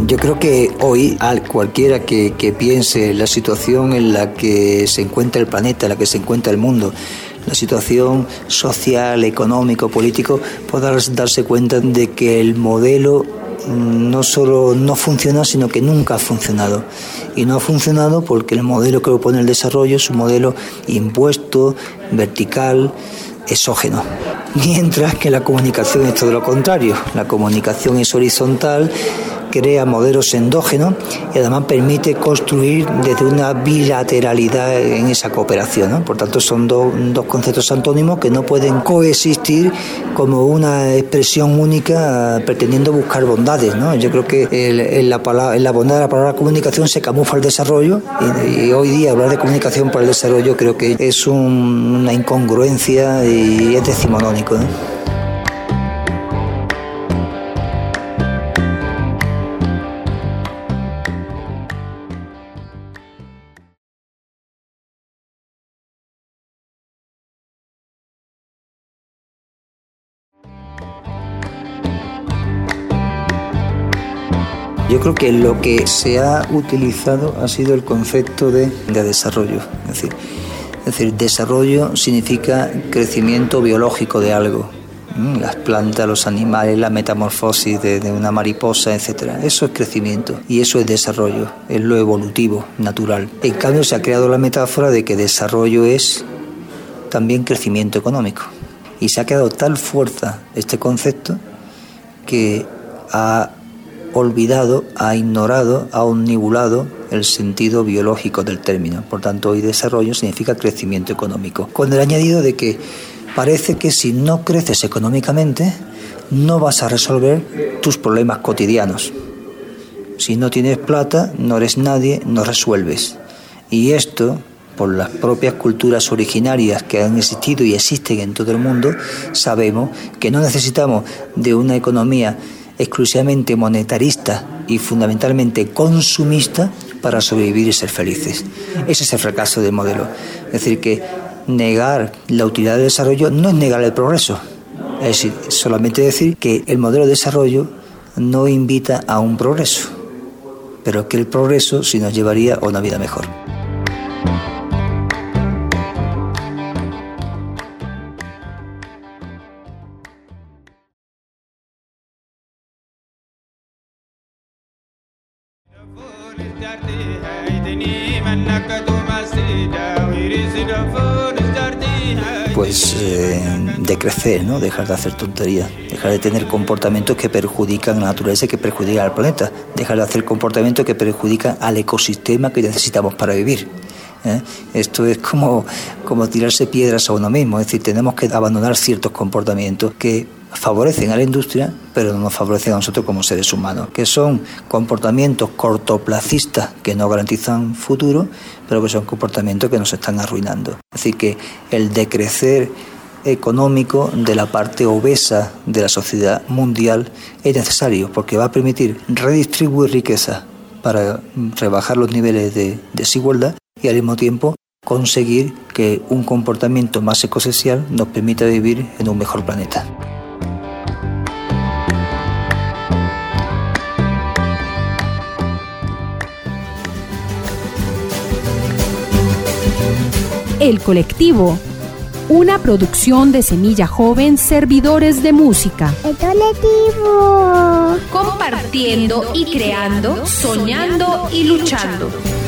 Yo creo que hoy cualquiera que piense la situación en la que se encuentra el planeta, en la que se encuentra el mundo, la situación social, económico, político, podrá darse cuenta de que el modelo no solo no funciona, sino que nunca ha funcionado. Y no ha funcionado porque el modelo que propone el desarrollo es un modelo impuesto, vertical, exógeno. Mientras que la comunicación es todo lo contrario. La comunicación es horizontal, crea modelos endógenos y además permite construir desde una bilateralidad en esa cooperación, ¿no? Por tanto, son dos conceptos antónimos que no pueden coexistir como una expresión única pretendiendo buscar bondades, ¿no? Yo creo que en la bondad de la palabra comunicación se camufla el desarrollo y hoy día hablar de comunicación para el desarrollo creo que es una incongruencia y es decimonónico, ¿no? Yo creo que lo que se ha utilizado ha sido el concepto de desarrollo. Es decir, desarrollo significa crecimiento biológico de algo. Las plantas, los animales, la metamorfosis de una mariposa, etcétera. Eso es crecimiento y eso es desarrollo, es lo evolutivo, natural. En cambio, se ha creado la metáfora de que desarrollo es también crecimiento económico. Y se ha quedado tal fuerza este concepto que ha olvidado, ha ignorado, ha omnibulado el sentido biológico del término. Por tanto, hoy desarrollo significa crecimiento económico. Con el añadido de que parece que si no creces económicamente, no vas a resolver tus problemas cotidianos. Si no tienes plata, no eres nadie, no resuelves. Y esto, por las propias culturas originarias que han existido y existen en todo el mundo, sabemos que no necesitamos de una economía exclusivamente monetarista y fundamentalmente consumista para sobrevivir y ser felices. Ese es el fracaso del modelo. Es decir, que negar la utilidad del desarrollo no es negar el progreso. Es decir, solamente decir que el modelo de desarrollo no invita a un progreso, pero que el progreso sí nos llevaría a una vida mejor. Pues decrecer, ¿no? Dejar de hacer tonterías, dejar de tener comportamientos que perjudican a la naturaleza y que perjudican al planeta, dejar de hacer comportamientos que perjudican al ecosistema que necesitamos para vivir. Esto es como tirarse piedras a uno mismo, es decir, tenemos que abandonar ciertos comportamientos que favorecen a la industria, pero no nos favorecen a nosotros como seres humanos, que son comportamientos cortoplacistas que no garantizan futuro, pero que son comportamientos que nos están arruinando. Es decir, que el decrecer económico de la parte obesa de la sociedad mundial es necesario, porque va a permitir redistribuir riqueza para rebajar los niveles de desigualdad y al mismo tiempo conseguir que un comportamiento más ecosocial nos permita vivir en un mejor planeta. El Colectivo, una producción de Semilla Joven, Servidores de Música. El Colectivo. Compartiendo y creando, soñando y luchando.